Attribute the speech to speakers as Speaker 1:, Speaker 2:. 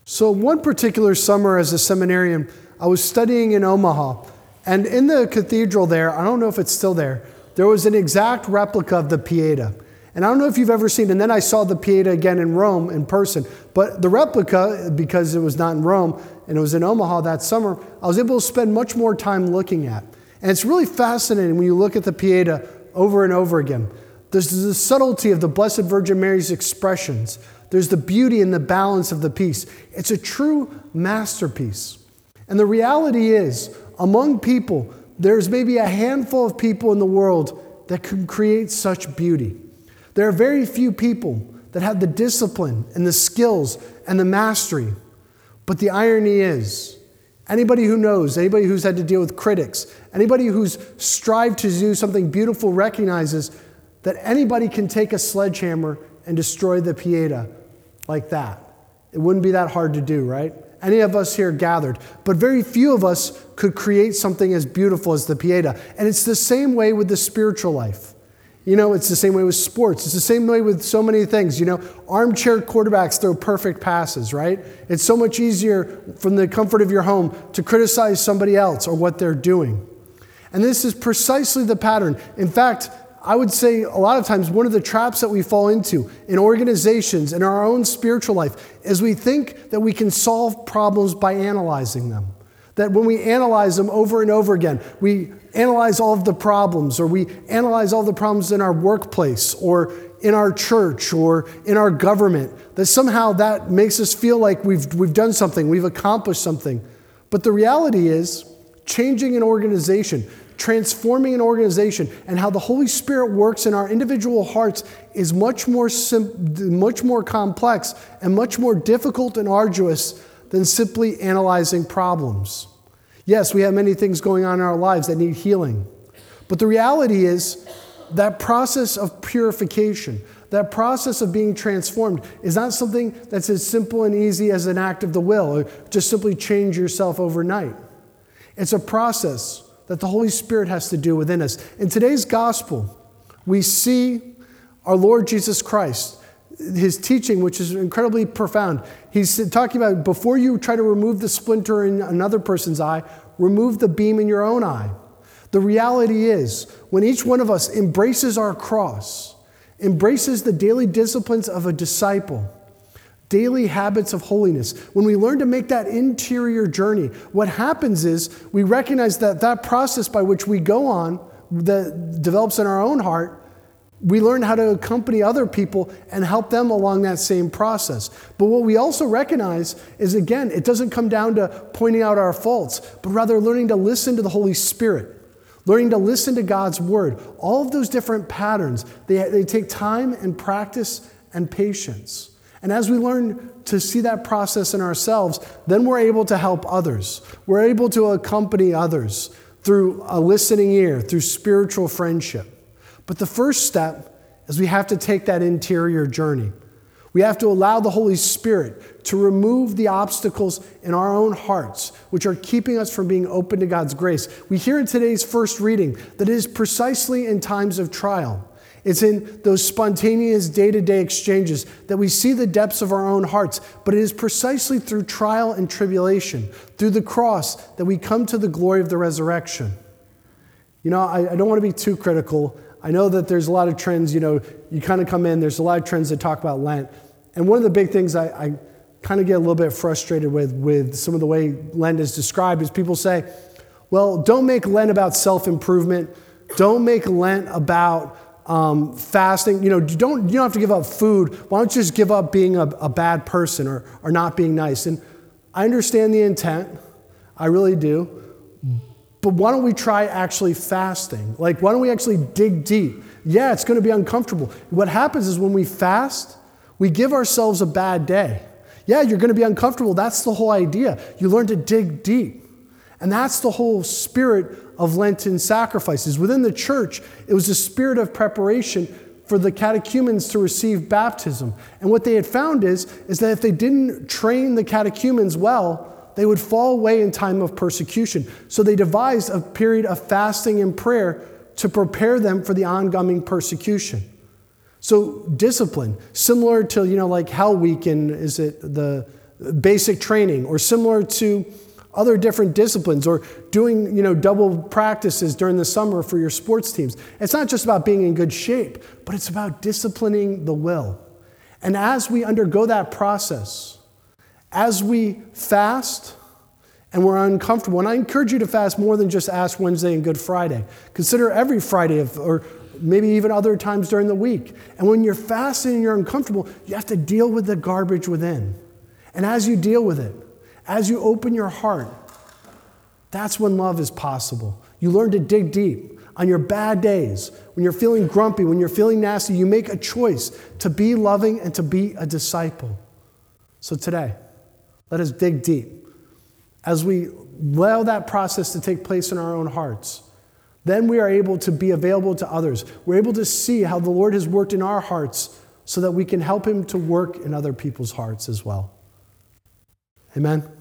Speaker 1: So one particular summer as a seminarian, I was studying in Omaha, and in the cathedral there, I don't know if it's still there was an exact replica of the Pieta. And I don't know if you've ever seen, and then I saw the Pieta again in Rome in person, but the replica, because it was not in Rome and it was in Omaha that summer, I was able to spend much more time looking at. And it's really fascinating when you look at the Pieta over and over again. There's the subtlety of the Blessed Virgin Mary's expressions. There's the beauty and the balance of the piece. It's a true masterpiece. And the reality is, among people, there's maybe a handful of people in the world that can create such beauty. There are very few people that have the discipline and the skills and the mastery. But the irony is, anybody who knows, anybody who's had to deal with critics, anybody who's strived to do something beautiful recognizes that anybody can take a sledgehammer and destroy the Pieta like that. It wouldn't be that hard to do, right? Any of us here gathered. But very few of us could create something as beautiful as the Pieta. And it's the same way with the spiritual life. You know, it's the same way with sports. It's the same way with so many things. You know, armchair quarterbacks throw perfect passes, right? It's so much easier from the comfort of your home to criticize somebody else or what they're doing. And this is precisely the pattern. In fact, I would say a lot of times one of the traps that we fall into in organizations, in our own spiritual life, is we think that we can solve problems by analyzing them. That when we analyze them over and over again, we analyze all of the problems, or we analyze all the problems in our workplace, or in our church, or in our government, that somehow that makes us feel like we've done something, we've accomplished something. But the reality is, changing an organization, transforming an organization, and how the Holy Spirit works in our individual hearts is much more complex and much more difficult and arduous than simply analyzing problems. Yes, we have many things going on in our lives that need healing. But the reality is that process of purification, that process of being transformed is not something that's as simple and easy as an act of the will, or just simply change yourself overnight. It's a process that the Holy Spirit has to do within us. In today's gospel, we see our Lord Jesus Christ, his teaching, which is incredibly profound. He's talking about before you try to remove the splinter in another person's eye, remove the beam in your own eye. The reality is, when each one of us embraces our cross, embraces the daily disciplines of a disciple, daily habits of holiness, when we learn to make that interior journey, what happens is we recognize that that process by which we go on, that develops in our own heart, we learn how to accompany other people and help them along that same process. But what we also recognize is, again, it doesn't come down to pointing out our faults, but rather learning to listen to the Holy Spirit, learning to listen to God's word. All of those different patterns, they take time and practice and patience. And as we learn to see that process in ourselves, then we're able to help others. We're able to accompany others through a listening ear, through spiritual friendship. But the first step is we have to take that interior journey. We have to allow the Holy Spirit to remove the obstacles in our own hearts, which are keeping us from being open to God's grace. We hear in today's first reading that it is precisely in times of trial. It's in those spontaneous day-to-day exchanges that we see the depths of our own hearts, but it is precisely through trial and tribulation, through the cross, that we come to the glory of the resurrection. You know, I don't want to be too critical. I know that there's a lot of trends, you know, you kind of come in, there's a lot of trends that talk about Lent. And one of the big things I kind of get a little bit frustrated with some of the way Lent is described is people say, well, don't make Lent about self-improvement. Don't make Lent about fasting. You know, you don't have to give up food. Why don't you just give up being a bad person or not being nice? And I understand the intent. I really do. But why don't we try actually fasting? Like, why don't we actually dig deep? Yeah, it's going to be uncomfortable. What happens is when we fast, we give ourselves a bad day. Yeah, you're going to be uncomfortable. That's the whole idea. You learn to dig deep. And that's the whole spirit of Lenten sacrifices. Within the church, it was a spirit of preparation for the catechumens to receive baptism. And what they had found is that if they didn't train the catechumens well, they would fall away in time of persecution. So they devised a period of fasting and prayer to prepare them for the oncoming persecution. So discipline, similar to, like Hell Week in, is it the basic training, or similar to other different disciplines, or doing, double practices during the summer for your sports teams. It's not just about being in good shape, but it's about disciplining the will. And as we undergo that process, as we fast and we're uncomfortable, and I encourage you to fast more than just Ash Wednesday and Good Friday. Consider every Friday or maybe even other times during the week. And when you're fasting and you're uncomfortable, you have to deal with the garbage within. And as you deal with it, as you open your heart, that's when love is possible. You learn to dig deep. On your bad days, when you're feeling grumpy, when you're feeling nasty, you make a choice to be loving and to be a disciple. So today, let us dig deep. As we allow that process to take place in our own hearts, then we are able to be available to others. We're able to see how the Lord has worked in our hearts so that we can help him to work in other people's hearts as well. Amen.